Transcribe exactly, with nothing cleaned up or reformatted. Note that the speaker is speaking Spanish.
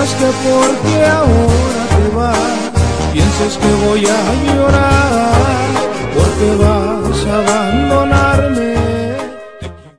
digas que porque ahora te vas pienses que voy a llorar, porque vas